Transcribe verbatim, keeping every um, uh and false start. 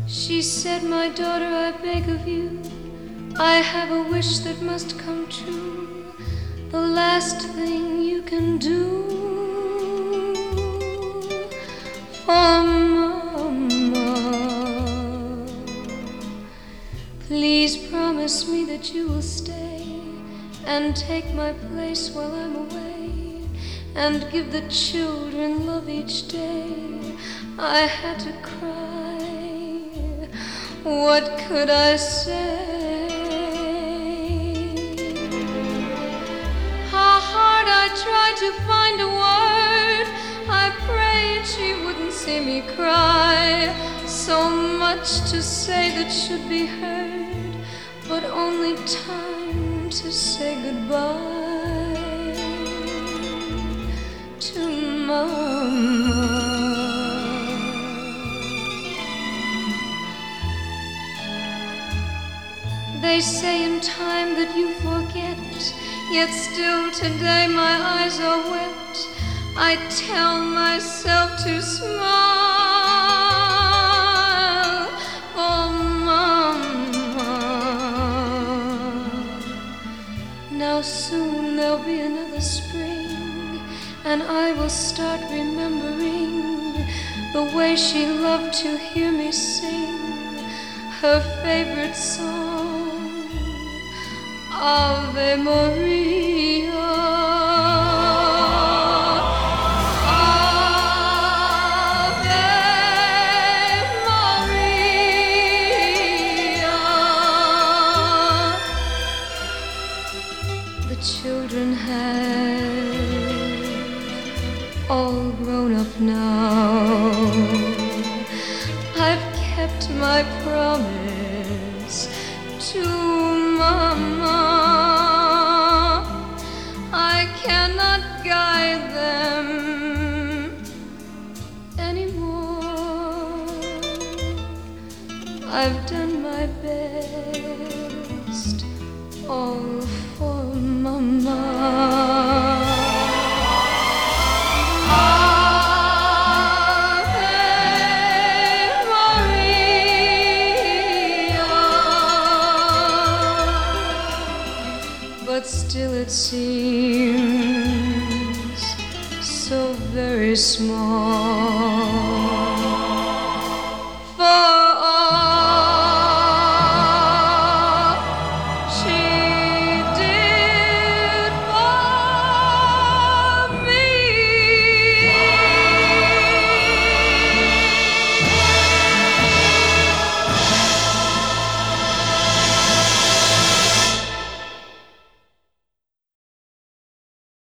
She said, "My daughter, I beg of you, I have a wish that must come true. The last thing you can do for Mama. Please promise me that you will stay and take my place while I'm away, and give the children love each day." I had to cry. What could I say? How hard I tried to find a word. I prayed she wouldn't see me cry. So much to say that should be heard, but only time to say goodbye to Mama. They say in time that you forget, yet still today my eyes are wet. I tell myself to smile for Mama. Now soon there'll be another spring, and I will start remembering the way she loved to hear me sing her favorite song, Ave Maria. Ave Maria. The children have all grown up now. I've kept my promise to Mama. I cannot guide them anymore. I've done my best, all for Mama. But still it seems so very small.